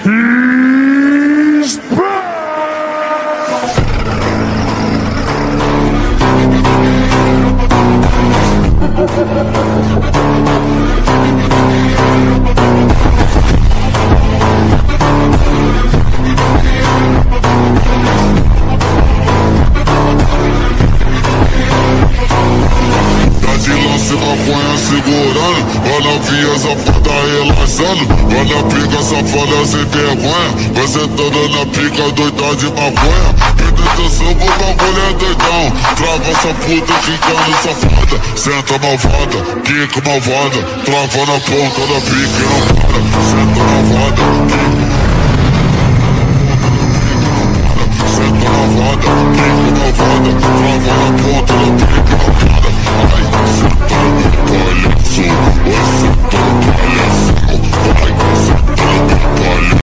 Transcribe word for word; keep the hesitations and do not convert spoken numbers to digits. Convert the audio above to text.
He's back! Maconha segurando, olha a via safada relaxando, olha a pica safada sem vergonha, você toda na pica doida de maconha. Atenção pro bagulho é doidão, trava essa puta ficando safada, senta malvada, pica malvada, trava na ponta da pica e não para, senta malvada, pica